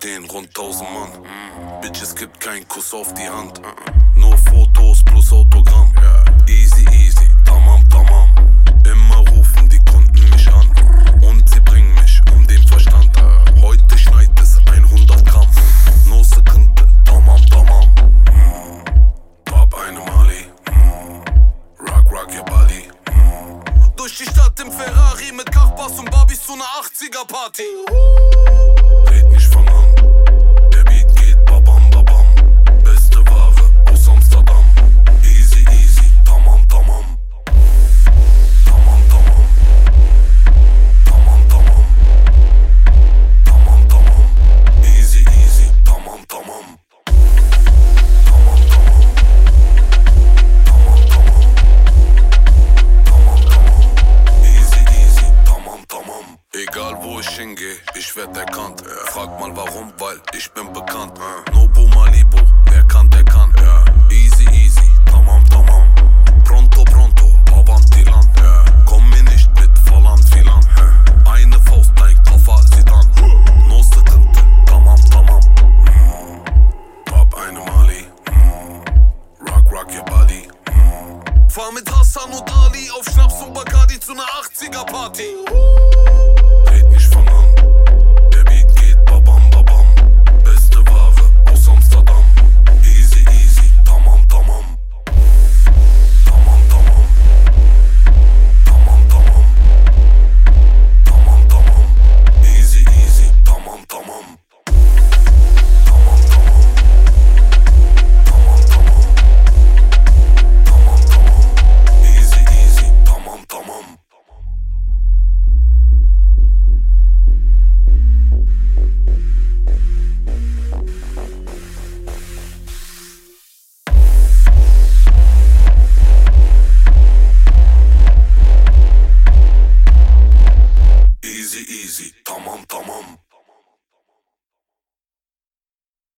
stehen rund 1000 Mann. Bitch, es gibt keinen Kuss auf die Hand. Nur Fotos plus Autogramm. Easy, easy, tamam, tamam. Immer rufen die Kunden mich an. Und sie bringen mich um den Verstand. Heute schneit es 100 Gramm. No Sekunde, tamam, tamam. Pop eine Mali. Rock your body. Durch die Stadt im Ferrari mit Kachbass und Barbies zu ner 80er Party. Red nicht von an. Der Beat geht babam babam. Beste Ware aus Amsterdam. Easy easy, tamam tamam. Tamam tamam. Tamam tamam. Tamam tamam. Easy easy, tamam tamam. Tamam tamam. Tamam tamam. Tamam tamam. Easy easy, tamam tamam. Egal wo ich hingehe, ich werd erkannt. Frag mal warum, weil ich bin bekannt. Nobu Malibu, wer kann, der kann. Easy easy, tamam tamam. Pronto pronto, avanti lan. Komm mir nicht mit Volland Filan. Eine Faust, dein Koffer sieht an. No Sekunde, tamam tamam. Pop eine Mali. Rock your body. Fahr mit Hassan und Ali auf Schnaps und Bacardi zu ner 80er Party.